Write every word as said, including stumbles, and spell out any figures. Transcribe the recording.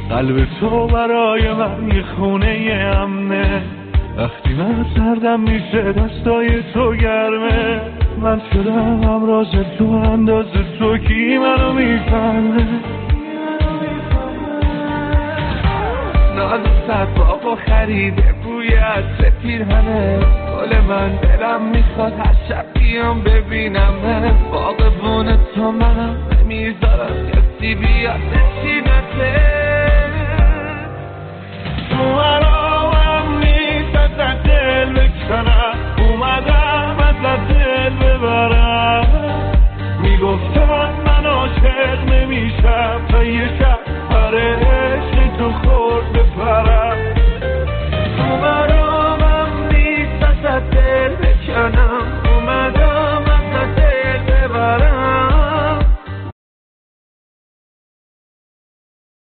قلب تو برای من یه خونه امنه، وقتی من سردم میشه دستای تو گرمه. من شدم همراز تو اندازه تو، کی منو میفهمه؟ نازد بابا خریده بوی عطر پیرهنه، گل من دلم میخواد هر شب بیام ببینم. باغبون تو منم نمیذارم کسی بیاد نشینته. اومدم نیست از دل بکنم، اومدم از دل ببرم. میگفتن من عاشق نمیشم تا یه شب برای